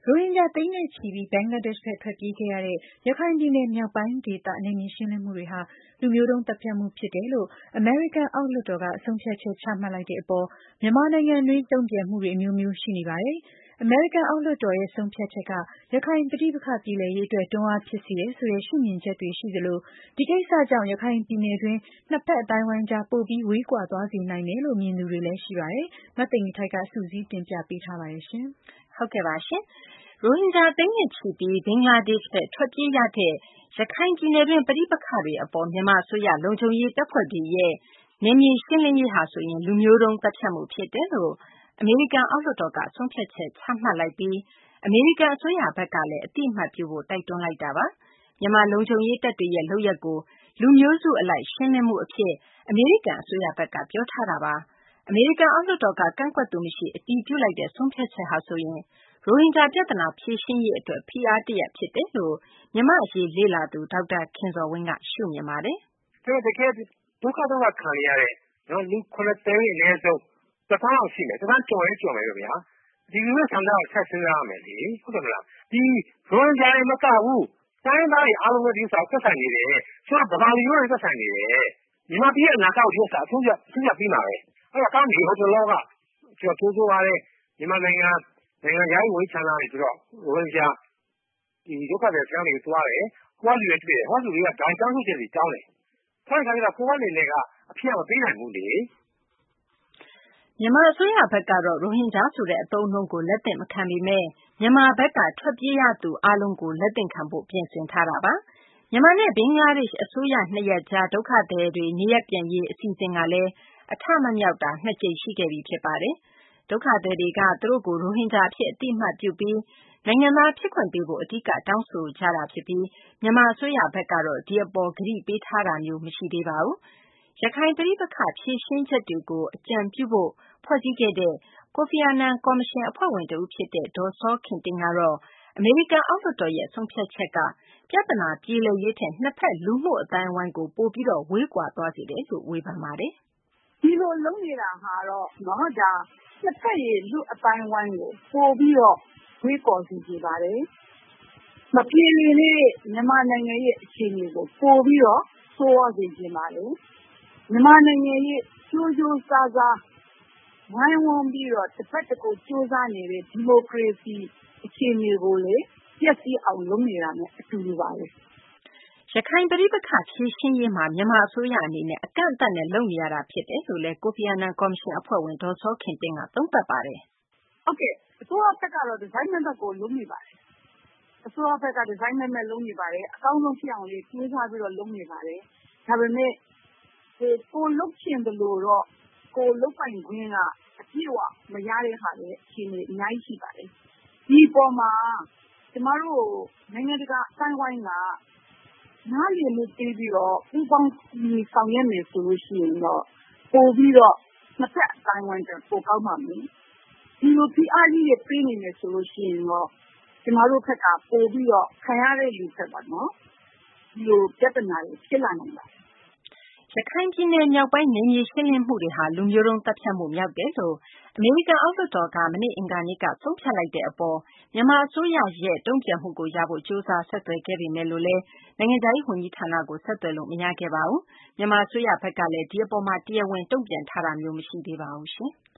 ရိုဟင်ဂျာသိန်းနဲ့ချီပြီးဘင်္ဂလားဒေ့ရှ်ဘက်ထွက်ပြေးခဲ့ရတဲ့ရခိုင်ပြည်နယ်မြောက်ပိုင်းဒေသနယ်မြေရှင်းလင်းမှုတွေဟာလူမျိုးတုံးသတ်ဖြတ်မှုဖြစ်တယ်လို့အမေရိကန်အောက်လွှတ်တော်ကဆုံးဖြတ်ချက်ချမှတ်လိုက်တဲ့အပေါ်မြန်မာနိုင်ငံတွင်းတုံ့ပြန်မှုတွေအမျိုးမျိုးရှိနေပါတယ်။ အမေရိကန်အောက်လွှတ်တော်ရဲ့ဆုံးဖြတ်ချက်ကရခိုင်ပဋိပက္ခပြေလည်ရေးအတွက်တွန်းအားဖြစ်စေတယ်ဆိုတဲ့ရှုမြင်ချက်တွေရှိသလိုဒီကိစ္စကြောင့်ရခိုင်ပြည်နယ်တွင်းနှစ်ဖက်အသိုင်းအဝိုင်းကြားပိုပြီးဝေးကွာသွားစေနိုင်တယ်လို့မြင်သူတွေလည်းရှိပါတယ်။မသိင်္ဂီထိုက်ကစုစည်းတင်ပြပေးထားပါတယ်ရှင်။ဟုတ်ကဲ့ပါရှင်။ရိုဟင်ဂျာသိန်းနဲ့ချီပြီးဘင်္ဂလားဒေ့ရှ်ဘက်ထွက်ပြေးရတဲ့ရခိုင်ပြည်နယ်တွင်းပဋိပက္ခတွေအပေါ်မြန်မာအစိုးရလုံခြုံရေးတပ်ဖွဲ့တွေရဲ့နယ်မြေရှင်းလင်းရေးဟာဆိုရင်လူမျိုးတုံးသတ်ဖြတ်မှုဖြစ်တယ်လို့အမေရိကန်အောက်လွှတ်တော်ကဆုံးဖြတ်ချက်ချမှတ်လိုက်ပြီးအမေရိကန်အစိုးရဘက်ကလည်းအတိအမှတ်ပြုဖို့တိုက်တွန်းလိုက်တာပါ။မြန်မာလုံခြုံရေးတပ်တွေရဲ့လုပ်ရပ်ကိုလူမျိုးစုအလိုက်ရှင်းလင်းမှုအဖြစ်အမေရိကန်အစိုးရဘက်ကပြောထားတာပါ။အမေရိကန်အောက်လွှတ်တော်ကကန့်ကွက်သူမရှိအတည်ပြုလိုက်တဲ့ဆုံးဖြတ်ချက်ဟာဆိုရင်ရိုဟင်ဂျာပြဿနာဖြေရှင်းရေးအတွက်ဖိအားတရပ်ဖြစ်တယ်လို့မြန်မာ့အရေးလေ့လာသူဒေါက်တာခင်ဇော်ဝင်းကရှုမြင်ပါတယ်။တကယ်ဒုက္ခခံရတဲ့လူ9သိန်းအနည်းဆုံး1,000လောက်ရှိမယ်။1,000ကျော်ရင်ကျော်မယ်ဗျာ။ဒီလူတွေဆန္ဒကိုဆက်စဉ်းစားရမယ်လေ။ဟုတ်တယ်မလား။ဒီရိုဟင်ဂျာတွေမကဘူး။တိုင်းသားတွေအားလုံးလည်းဒီဥစ္စာကိုသက်ဆိုင်နေတယ်။ဆိုတော့ဗမာလူမျိုးတွေသက်ဆိုင်နေတယ်။မြန်မာပြည်ရဲ့အနာဂတ်ကိုဒီဥစ္စာအဆုံးဖြတ်ပြီးမှာပဲ။အဲ့တော့ကောင်းပြီဟိုတလောကကျွန်တော်ဆိုပါတယ်မြန်မာနိုင်ငံခြားရေးဝန်ကြီးဌာနကနေပြီးတော့ရိုဟင်ဂျာဒီဒုက္ခသည်စခန်းတွေကိုသွားတယ်။သွားလူတွေတွေ့တယ်။ဟောလူတွေကဒိုင်တောင်းချက်တွေတောင်းတယ်။ဆိုတော့ကိုယ်ကနေလည်းကအဖြစ်မပေးနိုင်ဘူးလေ။မြန်မာအစိုးရဘက်ကတော့ရိုဟင်ဂျာဆိုတဲ့အသုံးအနှုန်းကိုလက်သင့်မခံပေမဲ့မြန်မာဘက်ကထွက်ပြေးရသူအားလုံးကိုလက်သင့်ခံဖို့ပြင်ဆင်ထားတာပါ။မြန်မာနဲ့ဘင်္ဂလားဒေ့ရှ်အစိုးရနှစ်ရပ်ကြားဒုက္ခသည်တွေနေရပ်ပြန်ရေးအစီအစဉ်ကလည်းအထမမြောက်တာ2ကြိမ်ရှိခဲ့ပြီဖြစ်ပါတယ်။ဒုက္ခသည်တွေကသူတို့ကိုရိုဟင်ဂျာအဖြစ်အတိအမှတ်ပြုပြီးနိုင်ငံသားဖြစ်ခွင့်ပေးဖို့အဓိကတောင်းဆိုကြတာဖြစ်ပြီးမြန်မာအစိုးရဘက်ကတော့ဒီအပေါ်ကတိပေးထားတာမျိုးမရှိသေးပါဘူး။ရခိုင်ပဋိပက္ခဖြေရှင်းချက်တွေကိုအကြံပြုဖို့ဖွဲ့စည်းခဲ့တဲ့ကိုဖီအာနန်ကော်မရှင်အဖွဲ့ဝင်တဦးဖြစ်တဲ့ဒေါ်စောခင်တင့်ကတော့အမေရိကန်အောက်လွှတ်တော်ရဲ့ဆုံးဖြတ်ချက်ကပြဿနာပြေလည်ရေးထက်နှစ်ဖက်လူမှုအတိုင်းအဝိုင်းကိုပိုပြီးတော့ဝေးကွာသွားစေတယ်လို့ဝေဖန်ပါတယ်။ဒီလိုလုပ်နေတာဟာတော့နော်ဒါနှစ်ဖက်ရဲ့လူအတိုင်းအဝိုင်းကိုပိုပြီးတော့ဝေးကွာစေပါတယ်။မပြေလည်တဲ့မြန်မာနိုင်ငံရဲ့အခြေအနေကိုပိုပြီးတော့ဆိုးဝါးစေခြင်းပါတယ်။မြန်မာနိုင်ငံရဲ့ကြိုးကြိုးစားစားဝိုင်းဝန်းပြီးတော့တစ်ဖက်တစ်ခုစူးစမ်းနေတဲ့ဒီမိုကရေစီအခြေအနေကိုလေပျက်စီးအောင်လုပ်နေတာနဲ့အတူတူပါပဲ။ရခိုင်ပဋိပက္ခဖြေရှင်းရေးမှာမြန်မာအစိုးရအနေနဲ့အကန့်အသတ်နဲ့လုပ်နေရတာဖြစ်တယ်လို့လည်းကိုဖီအာနန်ကော်မရှင်အဖွဲ့ဝင်ဒေါ်စောခင်တင့်ကသုံးသပ်ပါတယ်။ဟုတ်ကဲ့အစိုးရဘက်ကတော့ဒီဇိုင်းမက်ကိုလုပ်နေပါတယ်။အစိုးရဘက်ကဒီဇိုင်းမက်လုပ်နေပါတယ်။အကောင်းဆုံးဖြစ်အောင်လေးတွေးစားပြီးတော့လုပ်နေပါတယ်။ဒါပေမဲ့ကိုလုပ်ချင်တယ်လို့တော့ကိုလုပ်ပိုင်ခွင့်ကအပြည့်အဝမရတဲ့ဟာတွေအခြေအနေအများကြီးရှိပါတယ်။ဒီပေါ်မှာကျမတို့နိုင်ငံတကာအတိုင်းဝိုင်းကနားလည်မှုပေးပြီးတော့ပူးပေါင်းဆောင်ရွက်မယ်ဆိုလို့ရှိရင်တော့ပို့ပြီးတော့နှစ်ဖက်အတိုင်းဝိုင်းကပိုကောင်းပါမယ်။ဒီလိုဖိအားကြီးတွေပေးနေမယ်ဆိုလို့ရှိရင်တော့ကျမတို့ဘက်ကပို့ပြီးတော့ခံရတဲ့လူတွေပါနော်။ဒီလိုပြဿနာတွေဖြစ်လာနိုင်ပါတယ်ရခိုင်ပြည်နယ်မြောက်ပိုင်းနယ်မြေရှင်းလင်းမှုတွေဟာလူမျိုးတုံးသတ်ဖြတ်မှုမြောက်တယ်လို့အမေရိကန်အောက်လွှတ်တော်ကမနေ့အင်္ဂါနေ့ကဆုံးဖြတ်လိုက်တဲ့အပေါ်မြန်မာအစိုးရရဲ့တုံ့ပြန်မှုကိုရဖို့ကြိုးစားဆက်သွယ်ခဲ့ပေမဲ့လို့လည်းနိုင်ငံခြားရေးဝန်ကြီးဌာနကိုဆက်သွယ်လို့မရခဲ့ပါဘူး။မြန်မာအစိုးရဘက်ကလည်းဒီအပေါ်မှာတရားဝင်တုံ့ပြန်ထားတာမျိုးမရှိသေးပါဘူးရှင်။